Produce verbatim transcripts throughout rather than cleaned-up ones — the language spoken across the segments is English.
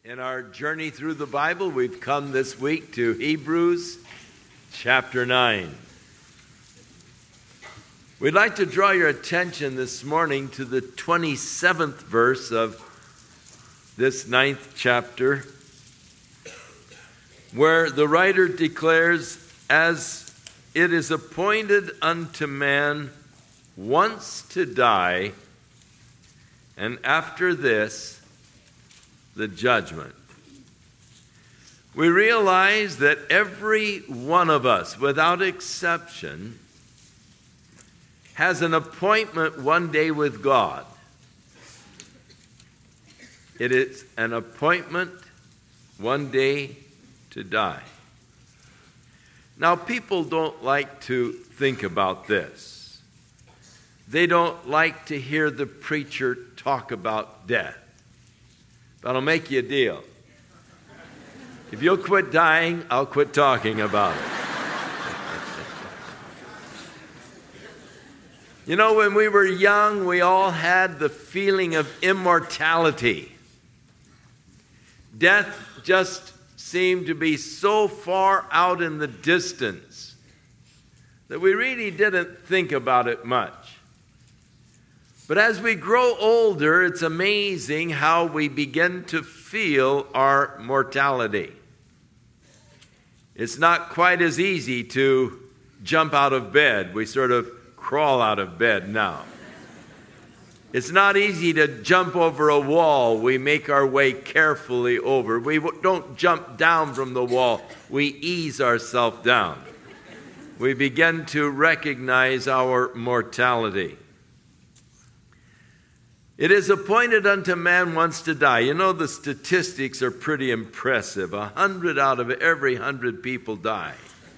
In our journey through the Bible, we've come this week to Hebrews chapter nine. We'd like to draw your attention this morning to the twenty-seventh verse of this ninth chapter, where the writer declares, "As it is appointed unto man once to die, and after this, the judgment." We realize that every one of us, without exception, has an appointment one day with God. It is an appointment one day to die. Now, people don't like to think about this. They don't like to hear the preacher talk about death. But I'll make you a deal. If you'll quit dying, I'll quit talking about it. You know, when we were young, we all had the feeling of immortality. Death just seemed to be so far out in the distance that we really didn't think about it much. But as we grow older, it's amazing how we begin to feel our mortality. It's not quite as easy to jump out of bed. We sort of crawl out of bed now. It's not easy to jump over a wall. We make our way carefully over. We don't jump down from the wall. We ease ourselves down. We begin to recognize our mortality. It is appointed unto man once to die. You know, the statistics are pretty impressive. A hundred out of every hundred people die.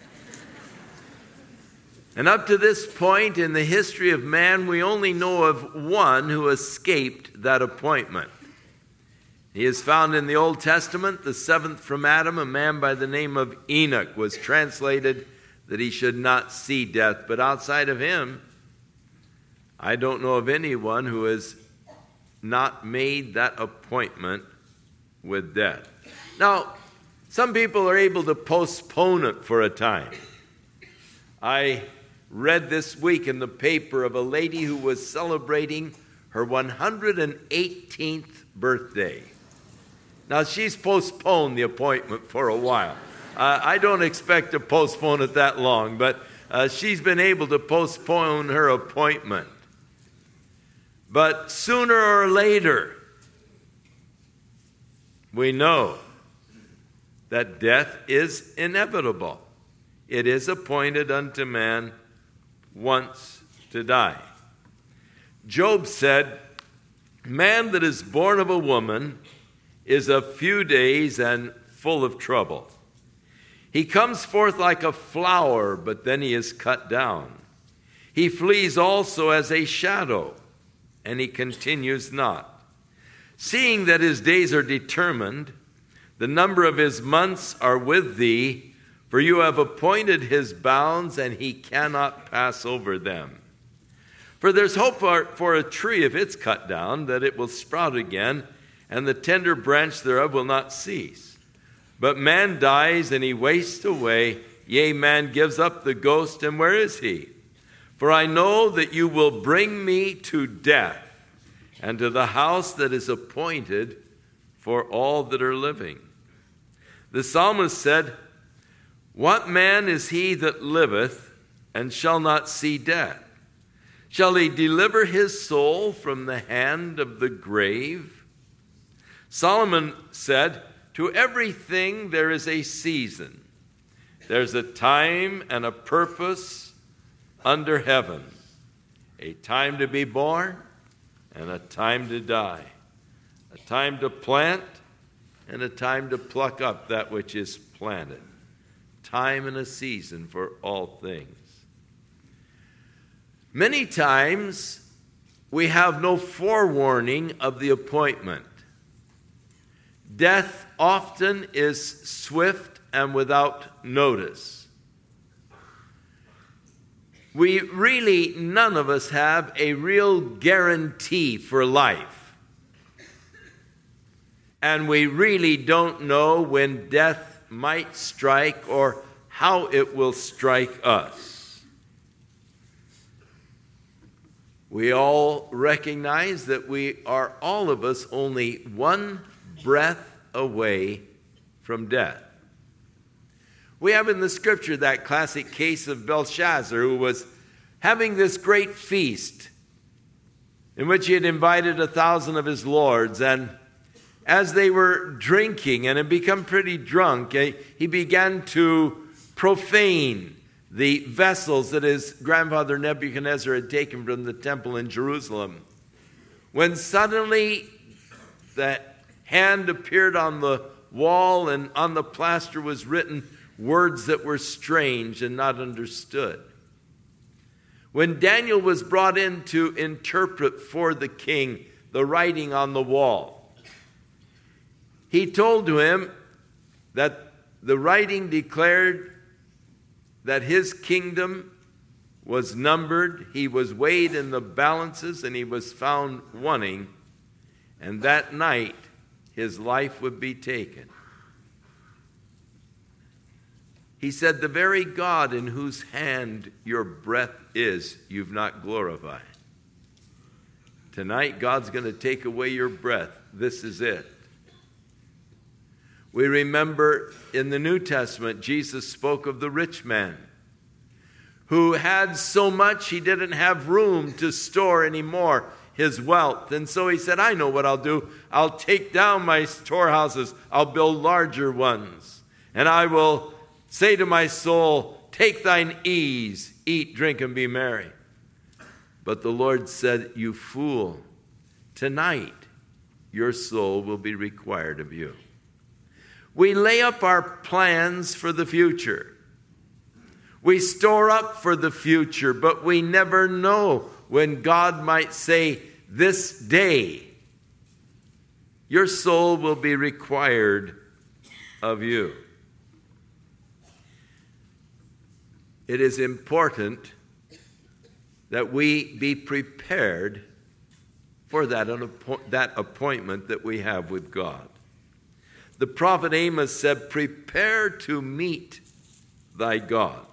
And up to this point in the history of man, we only know of one who escaped that appointment. He is found in the Old Testament, the seventh from Adam. A man by the name of Enoch was translated that he should not see death. But outside of him, I don't know of anyone who has not made that appointment with death. Now, some people are able to postpone it for a time. I read this week in the paper of a lady who was celebrating her one hundred eighteenth birthday. Now, she's postponed the appointment for a while. Uh, I don't expect to postpone it that long, but uh, she's been able to postpone her appointment. But sooner or later, we know that death is inevitable. It is appointed unto man once to die. Job said, "Man that is born of a woman is of few days and full of trouble. He comes forth like a flower, but then he is cut down. He flees also as a shadow, and he continues not. Seeing that his days are determined, the number of his months are with thee, for you have appointed his bounds, and he cannot pass over them. For there's hope for, for a tree if it's cut down, that it will sprout again, and the tender branch thereof will not cease. But man dies, and he wastes away. Yea, man gives up the ghost, and where is he? For I know that you will bring me to death, and to the house that is appointed for all that are living." The psalmist said, "What man is he that liveth and shall not see death? Shall he deliver his soul from the hand of the grave?" Solomon said, "To everything there is a season. There's a time and a purpose under heaven, a time to be born and a time to die, a time to plant and a time to pluck up that which is planted, time and a season for all things." Many times we have no forewarning of the appointment. Death often is swift and without notice. We really, none of us have a real guarantee for life. and we really don't know when death might strike or how it will strike us. We all recognize that we are, all of us, only one breath away from death. We have in the scripture that classic case of Belshazzar, who was having this great feast in which he had invited a thousand of his lords, and as they were drinking and had become pretty drunk, he began to profane the vessels that his grandfather Nebuchadnezzar had taken from the temple in Jerusalem. When suddenly the hand appeared on the wall, and on the plaster was written words that were strange and not understood. When Daniel was brought in to interpret for the king the writing on the wall, he told to him that the writing declared that his kingdom was numbered, he was weighed in the balances, and he was found wanting, and that night his life would be taken. He said, "The very God in whose hand your breath is, you've not glorified. Tonight, God's going to take away your breath. This is it." We remember in the New Testament, Jesus spoke of the rich man who had so much he didn't have room to store anymore his wealth. And so he said, "I know what I'll do. I'll take down my storehouses. I'll build larger ones. And I will say to my soul, take thine ease, eat, drink, and be merry." But the Lord said, "You fool, tonight your soul will be required of you." We lay up our plans for the future. We store up for the future, but we never know when God might say, "This day your soul will be required of you." It is important that we be prepared for that, that appointment that we have with God. The prophet Amos said, "Prepare to meet thy God."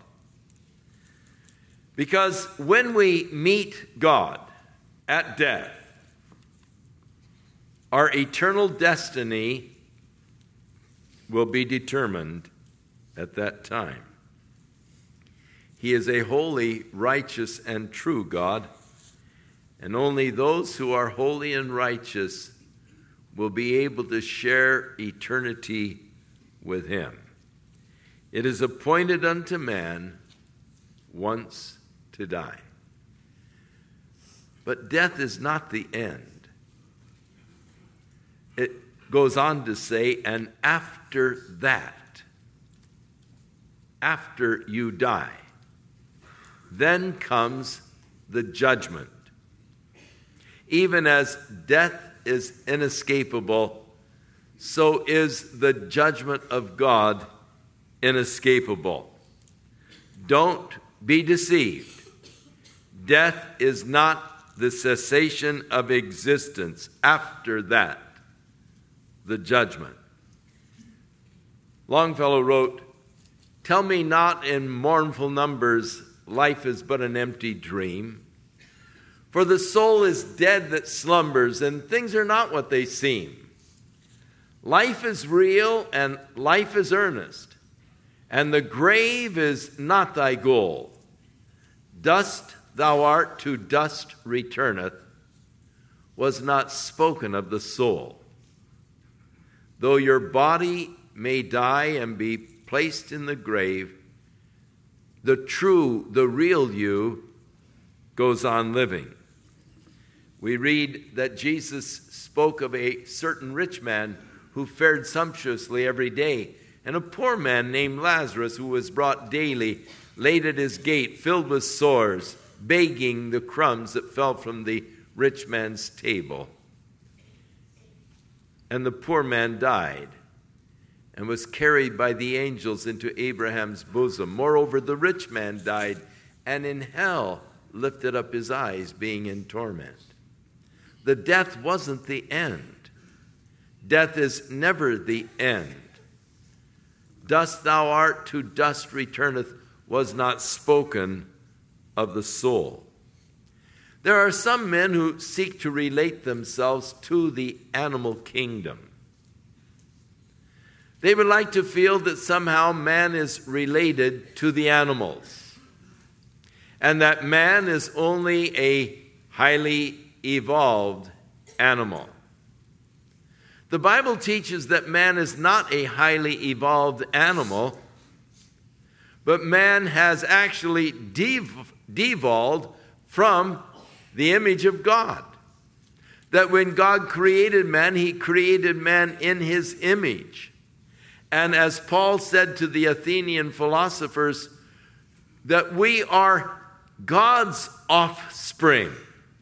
Because when we meet God at death, our eternal destiny will be determined at that time. He is a holy, righteous, and true God, and only those who are holy and righteous will be able to share eternity with him. It is appointed unto man once to die. But death is not the end. It goes on to say, and after that, after you die, then comes the judgment. Even as death is inescapable, so is the judgment of God inescapable. Don't be deceived. Death is not the cessation of existence. After that, the judgment. Longfellow wrote, "Tell me not in mournful numbers, life is but an empty dream. For the soul is dead that slumbers, and things are not what they seem. Life is real, and life is earnest, and the grave is not thy goal. Dust thou art, to dust returneth, was not spoken of the soul. Though your body may die and be placed in the grave, the true, the real you goes on living." We read that Jesus spoke of a certain rich man who fared sumptuously every day, and a poor man named Lazarus who was brought daily, laid at his gate, filled with sores, begging the crumbs that fell from the rich man's table. And the poor man died and was carried by the angels into Abraham's bosom. Moreover, the rich man died, and in hell lifted up his eyes, being in torment. The death wasn't the end. Death is never the end. Dust thou art, to dust returneth, was not spoken of the soul. There are some men who seek to relate themselves to the animal kingdom. They would like to feel that somehow man is related to the animals, and that man is only a highly evolved animal. The Bible teaches that man is not a highly evolved animal, but man has actually dev- devolved from the image of God. That when God created man, he created man in his image. And as Paul said to the Athenian philosophers, that we are God's offspring.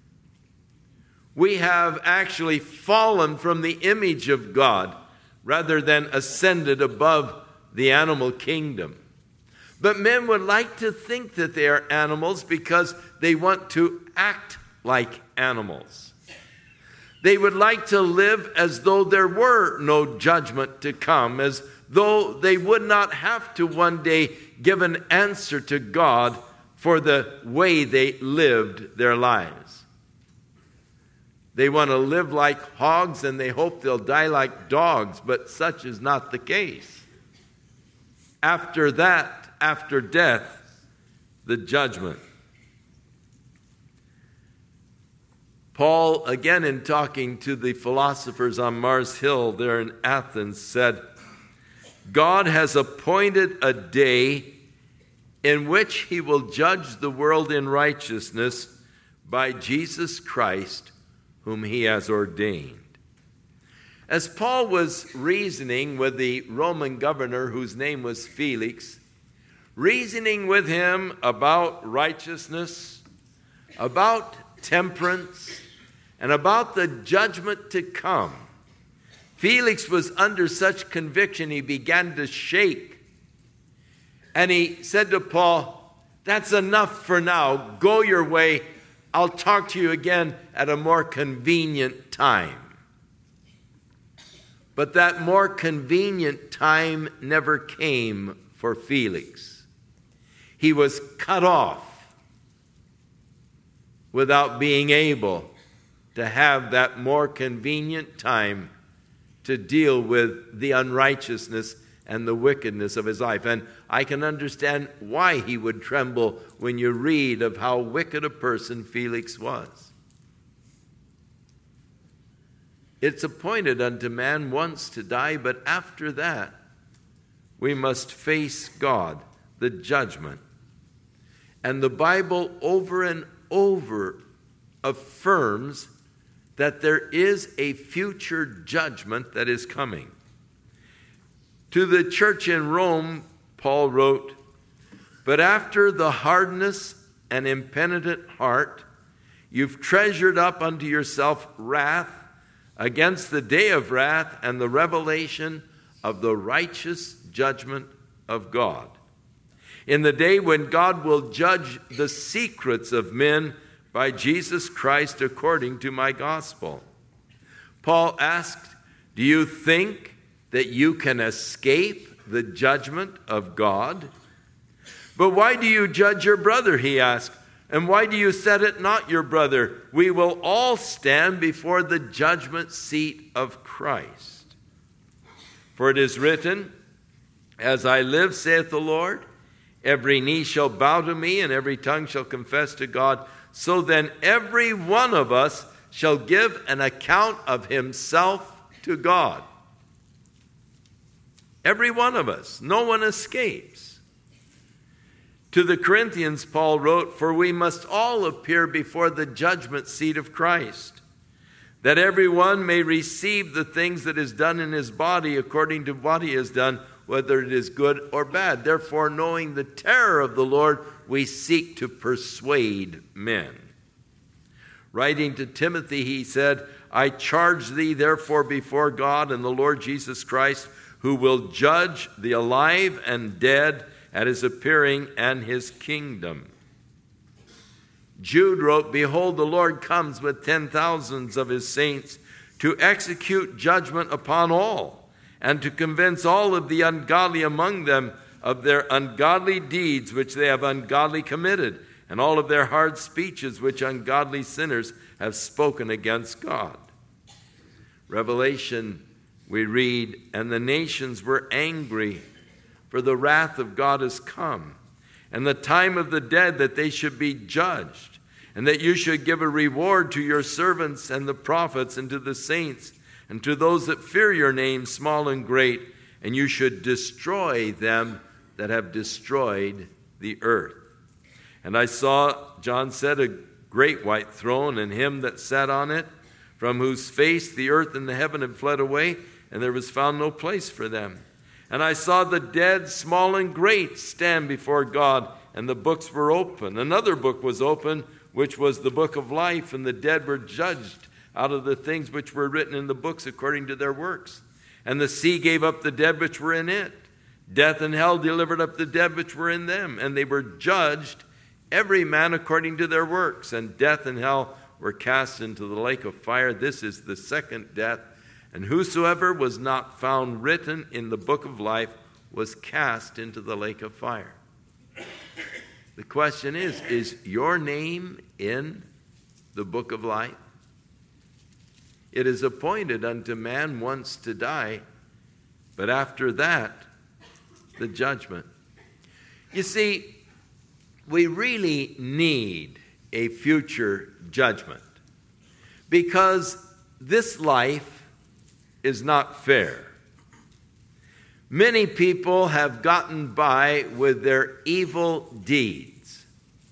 We have actually fallen from the image of God rather than ascended above the animal kingdom. But men would like to think that they are animals because they want to act like animals. They would like to live as though there were no judgment to come, as though they would not have to one day give an answer to God for the way they lived their lives. They want to live like hogs and they hope they'll die like dogs, but such is not the case. After that, after death, the judgment. Paul, again in talking to the philosophers on Mars Hill there in Athens, said, God has appointed a day in which he will judge the world in righteousness by Jesus Christ, whom he has ordained. As Paul was reasoning with the Roman governor, whose name was Felix, reasoning with him about righteousness, about temperance, and about the judgment to come, Felix was under such conviction he began to shake. And he said to Paul, that's enough for now. Go your way. I'll talk to you again at a more convenient time. But that more convenient time never came for Felix. He was cut off without being able to have that more convenient time to deal with the unrighteousness and the wickedness of his life. And I can understand why he would tremble when you read of how wicked a person Felix was. It's appointed unto man once to die, but after that we must face God, the judgment. And the Bible over and over affirms that there is a future judgment that is coming. To the church in Rome, Paul wrote, but after the hardness and impenitent heart, you've treasured up unto yourself wrath against the day of wrath and the revelation of the righteous judgment of God. In the day when God will judge the secrets of men by Jesus Christ according to my gospel. Paul asked, do you think that you can escape the judgment of God? But why do you judge your brother, he asked, and why do you set it not your brother? We will all stand before the judgment seat of Christ. For it is written, as I live, saith the Lord, every knee shall bow to me, and every tongue shall confess to God. So then every one of us shall give an account of himself to God. Every one of us. No one escapes. To the Corinthians, Paul wrote, for we must all appear before the judgment seat of Christ, that every one may receive the things that is done in his body according to what he has done, whether it is good or bad. Therefore, knowing the terror of the Lord, we seek to persuade men. Writing to Timothy, he said, I charge thee therefore before God and the Lord Jesus Christ, who will judge the alive and dead at his appearing and his kingdom. Jude wrote, behold, the Lord comes with ten thousands of his saints to execute judgment upon all, and to convince all of the ungodly among them of their ungodly deeds which they have ungodly committed, and all of their hard speeches which ungodly sinners have spoken against God. Revelation, we read, and the nations were angry, for the wrath of God is come, and the time of the dead that they should be judged, and that you should give a reward to your servants and the prophets and to the saints and to those that fear your name, small and great, and you should destroy them that have destroyed the earth. And I saw, John said, a great white throne, and him that sat on it, from whose face the earth and the heaven had fled away, and there was found no place for them. And I saw the dead, small and great, stand before God, and the books were open. Another book was open, which was the book of life, and the dead were judged out of the things which were written in the books according to their works. And the sea gave up the dead which were in it. Death and hell delivered up the dead which were in them, and they were judged, every man according to their works. And death and hell were cast into the lake of fire. This is the second death. And whosoever was not found written in the book of life was cast into the lake of fire. The question is, is your name in the book of life? It is appointed unto man once to die, but after that, the judgment. You see, we really need a future judgment because this life is not fair. Many people have gotten by with their evil deeds.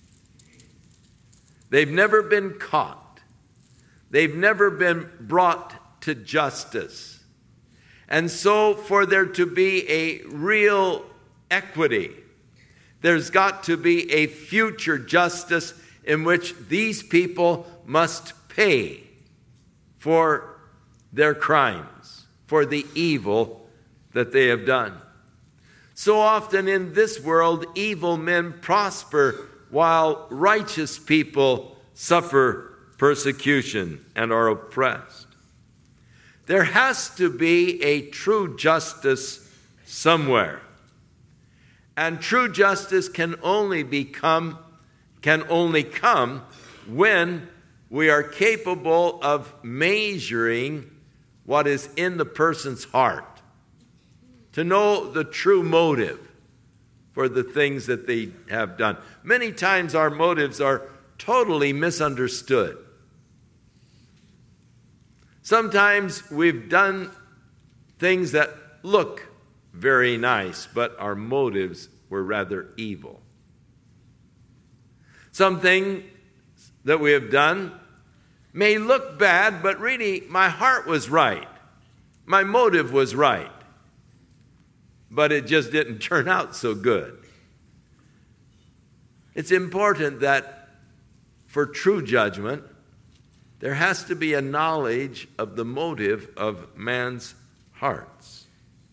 They've never been caught. They've never been brought to justice. And so for there to be a real equity, there's got to be a future justice in which these people must pay for their crimes, for the evil that they have done. So often in this world, evil men prosper while righteous people suffer persecution and are oppressed. There has to be a true justice somewhere. And true justice can only become, can only come when we are capable of measuring what is in the person's heart, to know the true motive for the things that they have done. Many times our motives are totally misunderstood. Sometimes we've done things that look very nice, but our motives were rather evil. Something that we have done may look bad, but really my heart was right. My motive was right. But it just didn't turn out so good. It's important that for true judgment, there has to be a knowledge of the motive of man's hearts.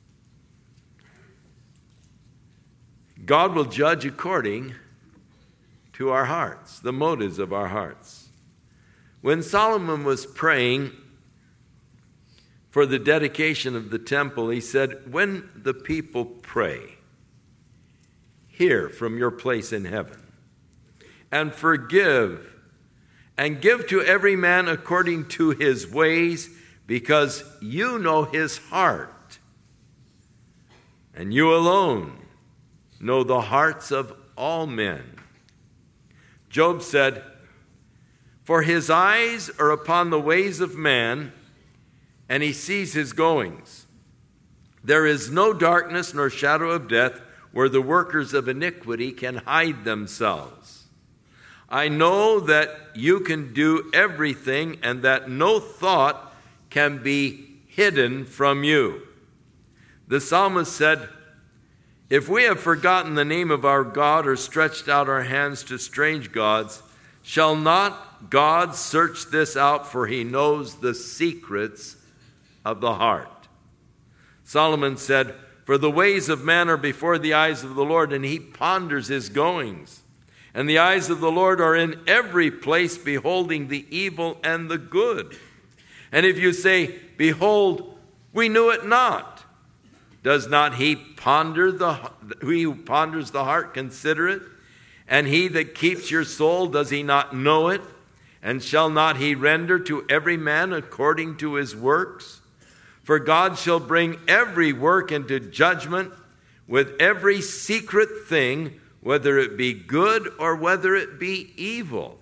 God will judge according to our hearts, the motives of our hearts. When Solomon was praying for the dedication of the temple, he said, when the people pray, hear from your place in heaven, and forgive, and give to every man according to his ways, because you know his heart, and you alone know the hearts of all men. Job said, for his eyes are upon the ways of man, and he sees his goings. There is no darkness nor shadow of death where the workers of iniquity can hide themselves. I know that you can do everything, and that no thought can be hidden from you. The psalmist said, if we have forgotten the name of our God or stretched out our hands to strange gods, shall not God search this out, for he knows the secrets of the heart? Solomon said, for the ways of man are before the eyes of the Lord, and he ponders his goings. And the eyes of the Lord are in every place, beholding the evil and the good. And if you say, behold, we knew it not, does not he ponder the he who ponders the heart consider it? And he that keeps your soul, does he not know it? And shall not he render to every man according to his works? For God shall bring every work into judgment with every secret thing, whether it be good or whether it be evil.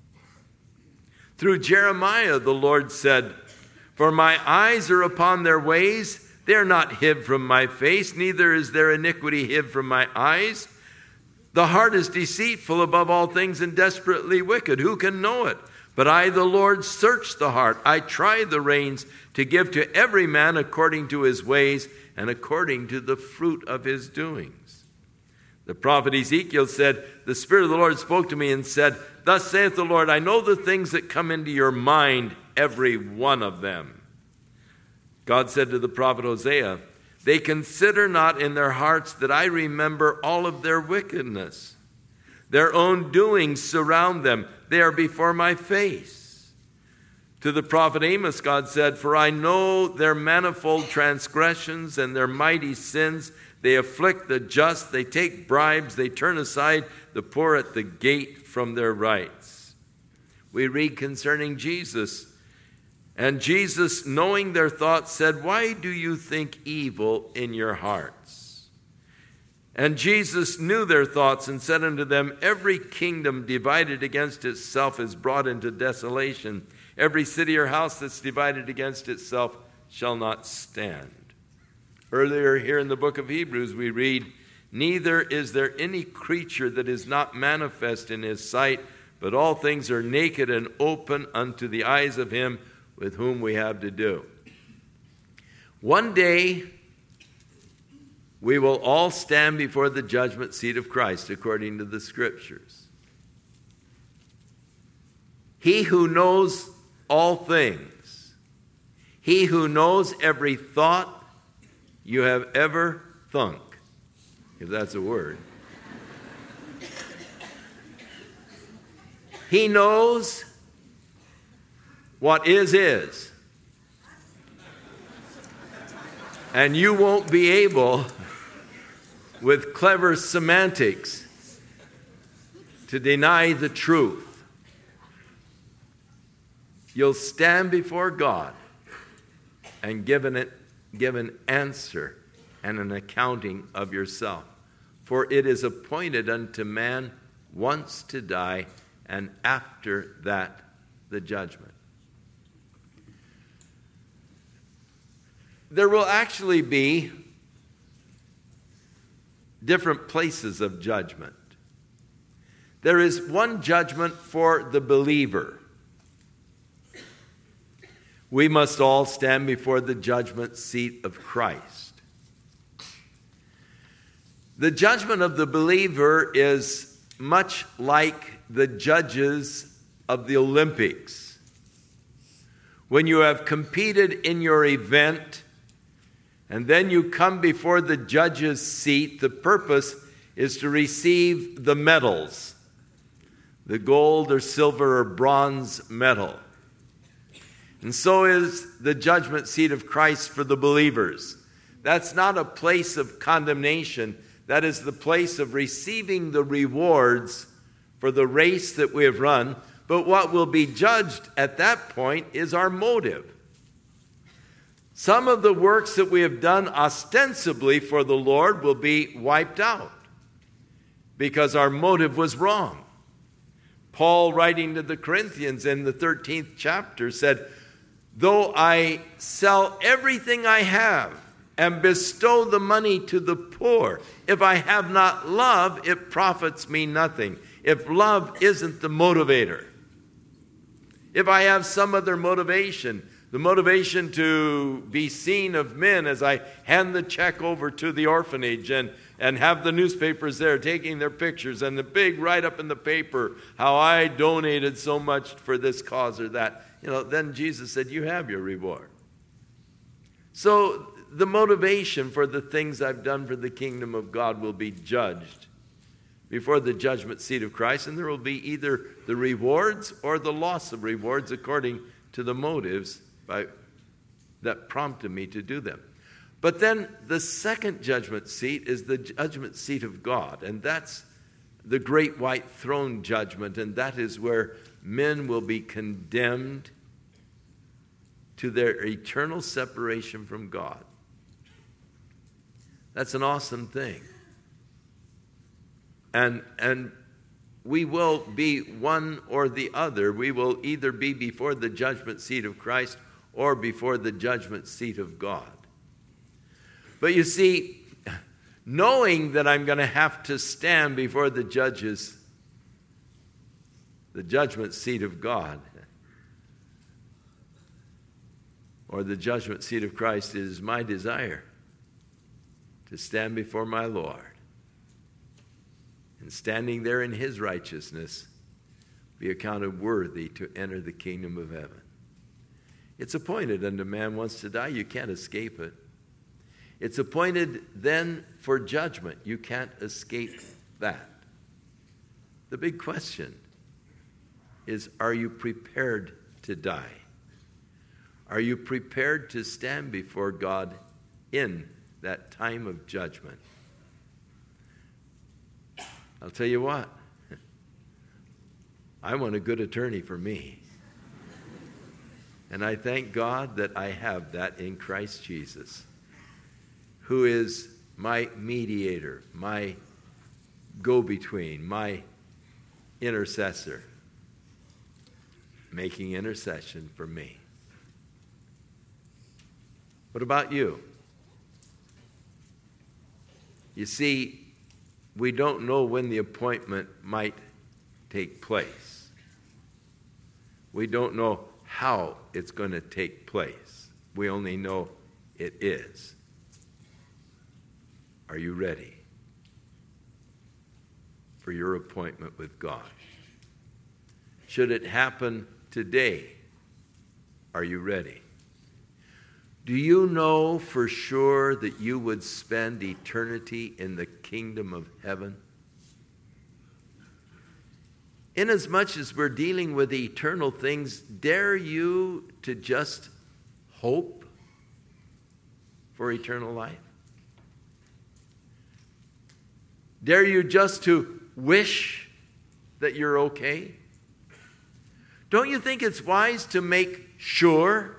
Through Jeremiah, the Lord said, for my eyes are upon their ways, they are not hid from my face, neither is their iniquity hid from my eyes. The heart is deceitful above all things and desperately wicked. Who can know it? But I, the Lord, search the heart. I try the reins to give to every man according to his ways and according to the fruit of his doings. The prophet Ezekiel said, the Spirit of the Lord spoke to me and said, thus saith the Lord, I know the things that come into your mind, every one of them. God said to the prophet Hosea, they consider not in their hearts that I remember all of their wickedness. Their own doings surround them. They are before my face. To the prophet Amos, God said, for I know their manifold transgressions and their mighty sins. They afflict the just, they take bribes, they turn aside the poor at the gate from their rights. We read concerning Jesus, and Jesus, knowing their thoughts, said, why do you think evil in your hearts? And Jesus knew their thoughts and said unto them, every kingdom divided against itself is brought into desolation. Every city or house that's divided against itself shall not stand. Earlier here in the book of Hebrews we read, neither is there any creature that is not manifest in his sight, but all things are naked and open unto the eyes of him with whom we have to do. One day we will all stand before the judgment seat of Christ according to the Scriptures. He who knows all things, he who knows every thought you have ever thunk, if that's a word. He knows what is is. And you won't be able, with clever semantics, to deny the truth. You'll stand before God and give an, give an answer and an accounting of yourself. For it is appointed unto man once to die, and after that the judgment. There will actually be different places of judgment. There is one judgment for the believer. We must all stand before the judgment seat of Christ. The judgment of the believer is much like the judges of the Olympics. When you have competed in your event, and then you come before the judge's seat, the purpose is to receive the medals, the gold or silver or bronze medal. And so is the judgment seat of Christ for the believers. That's not a place of condemnation. That is the place of receiving the rewards for the race that we have run. But what will be judged at that point is our motive. Some of the works that we have done ostensibly for the Lord will be wiped out because our motive was wrong. Paul, writing to the Corinthians in the thirteenth chapter, said, though I sell everything I have and bestow the money to the poor, if I have not love, it profits me nothing. If love isn't the motivator, if I have some other motivation, the motivation to be seen of men as I hand the check over to the orphanage and, and have the newspapers there taking their pictures and the big write-up in the paper, how I donated so much for this cause or that, you know, then Jesus said, you have your reward. So the motivation for the things I've done for the kingdom of God will be judged before the judgment seat of Christ, and there will be either the rewards or the loss of rewards according to the motives by, that prompted me to do them. But then the second judgment seat is the judgment seat of God, and that's the great white throne judgment, and that is where men will be condemned to their eternal separation from God. That's an awesome thing. And, and we will be one or the other. We will either be before the judgment seat of Christ or before the judgment seat of God. But you see, knowing that I'm going to have to stand before the judges, the judgment seat of God, or the judgment seat of Christ, is my desire to stand before my Lord. And standing there in his righteousness, be accounted worthy to enter the kingdom of heaven. It's appointed unto man once to die. You can't escape it. It's appointed then for judgment. You can't escape that. The big question is, are you prepared to die? Are you prepared to stand before God in that time of judgment? I'll tell you what, I want a good attorney for me. And I thank God that I have that in Christ Jesus, who is my mediator, my go-between, my intercessor, making intercession for me. What about you? You see, we don't know when the appointment might take place. We don't know how it's going to take place. We only know it is. Are you ready for your appointment with God? Should it happen today, are you ready? Do you know for sure that you would spend eternity in the kingdom of heaven? Inasmuch as we're dealing with eternal things, dare you to just hope for eternal life? Dare you just to wish that you're okay? Don't you think it's wise to make sure?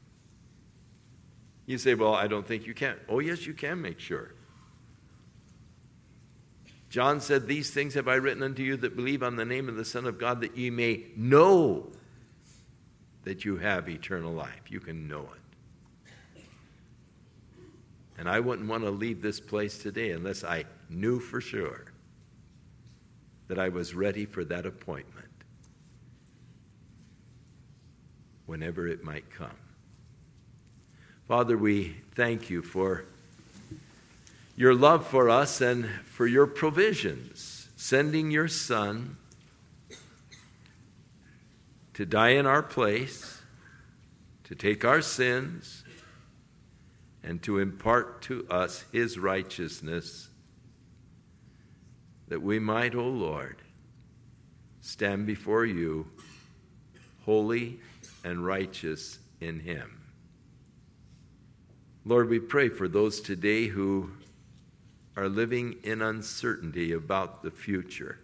You say, well, I don't think you can. Oh, yes, you can make sure. John said, these things have I written unto you that believe on the name of the Son of God, that ye may know that you have eternal life. You can know it. And I wouldn't want to leave this place today unless I knew for sure that I was ready for that appointment, whenever it might come. Father, we thank you for your love for us and for your provisions, sending your Son to die in our place, to take our sins, and to impart to us his righteousness, that we might, O Lord, stand before you holy and righteous in him. Lord, we pray for those today who are living in uncertainty about the future.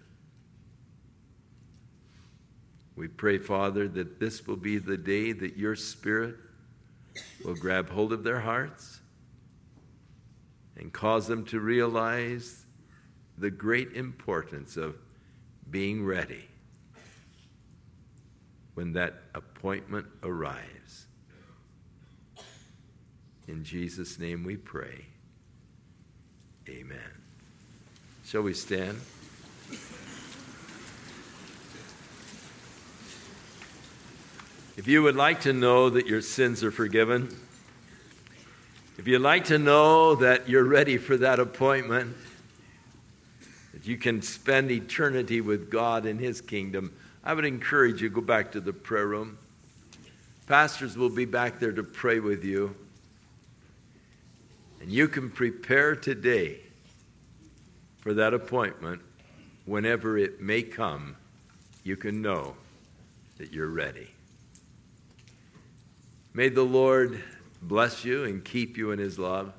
We pray, Father, that this will be the day that your Spirit will grab hold of their hearts and cause them to realize the great importance of being ready when that appointment arrives. In Jesus' name we pray. Amen. Shall we stand? If you would like to know that your sins are forgiven, if you'd like to know that you're ready for that appointment, that you can spend eternity with God in his kingdom, I would encourage you to go back to the prayer room. Pastors will be back there to pray with you. And you can prepare today for that appointment. Whenever it may come, you can know that you're ready. May the Lord bless you and keep you in his love.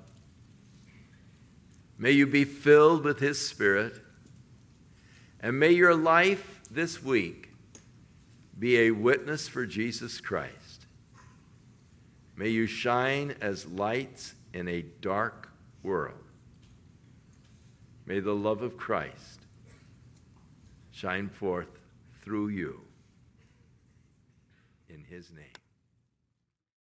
May you be filled with his Spirit. And may your life this week be a witness for Jesus Christ. May you shine as lights in a dark world. May the love of Christ shine forth through you. In his name.